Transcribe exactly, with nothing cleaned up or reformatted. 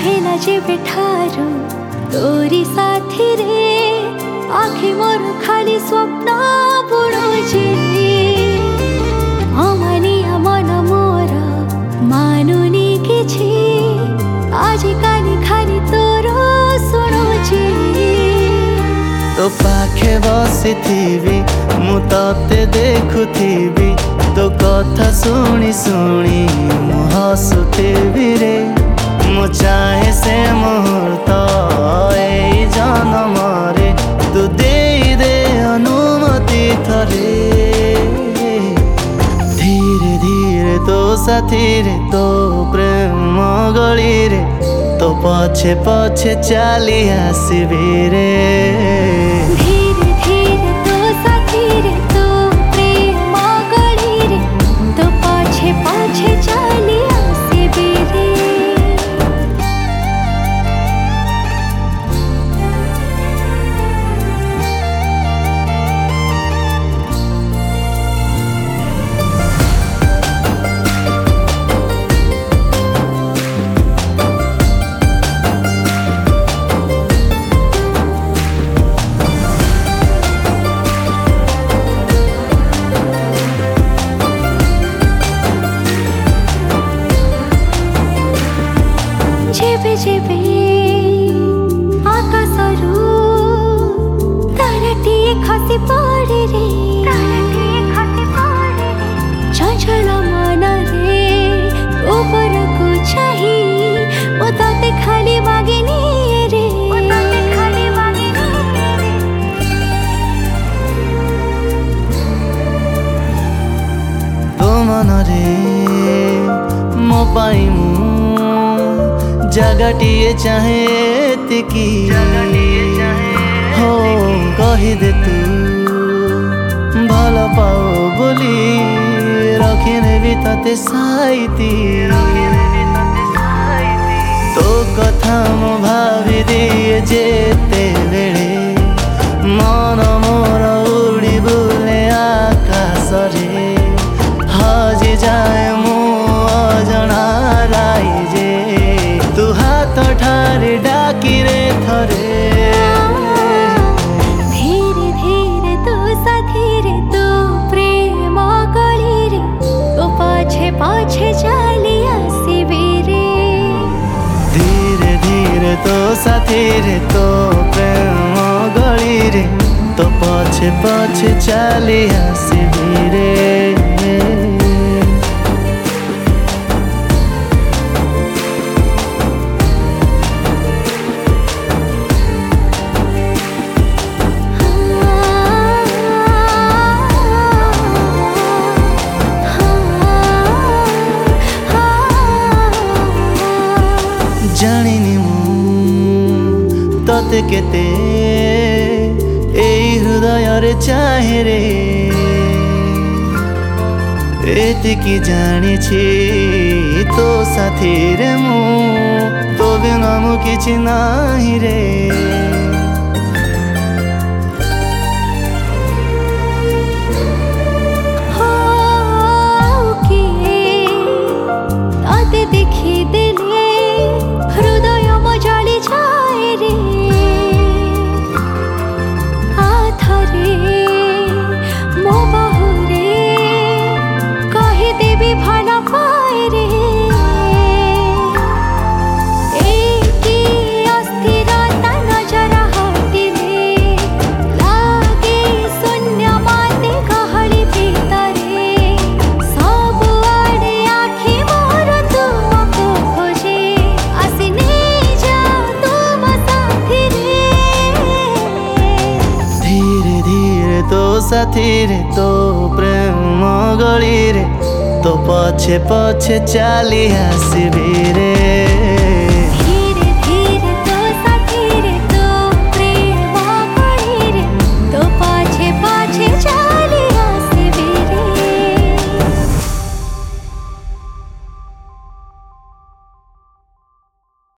रहेला जेबे ठारू तोरी साथी रे आखि मोर खाली स्वप्न बुड़ुची अमानिया मन मोर मानुनी किछि आज काली खाली तोरो शुणुची तो पाखे बसिथिबी मु तते देखुथिबी तो कथा शुणी शुणी मु हसुथिबी रे मु चाहे से मुहूर्त ए जन्म रे तू दे दे अनुमति थरे धीरे धीरे तो साथी रे तो प्रेम गली रे तो पछे पछे चली आसबी रे धीरे धीरे तो साथी रे तो प्रेम गली रे तो पछे पछे चली आसबी रे जेबे जेबे आकाशरू ताराटिए खसी पड़े रे चंचल मन रे ऊपर को चाही ओ तते खाली मागिनी रे तो मन रे मो पाई मु जगटिए चाहे तिकी हो कही दे तू भल पाओ बोली रखिने भी तते साइती तो कथा मु भावी दिए जेते बेले मन मोर उड़ी बुले आकाश रे हजी जाए मु अजणा राई जे तू हाथ ठारे डाकी रे थरे धीरे धीरे तो साथी रे तो प्रेम गली रे तो पछे पछे चली आसबी रे धीरे धीरे तो साथी रे तो प्रेम गली रे तो पछे पछे चली आसबी रे जानिनी मु तते केते एई हृदय रे चाहे रे एतिकी जानी छी तो साथी रे मु तो बिना मु किछि नाही रे हो किए तते देखि देले हृदय मो जली जाए रे आथरे मो बहुरे कही देवी भल पाए रे एकी अस्थिरता नजर हटिले लागे शून्य माते गहली भीतरे सब आड़े आखि मोर तुमको खोजे आसिने जा तुम साथी रे धीरे धीरे तो साथी रे तो प्रेम गली रे तो पछे पछे चली आसबी रे।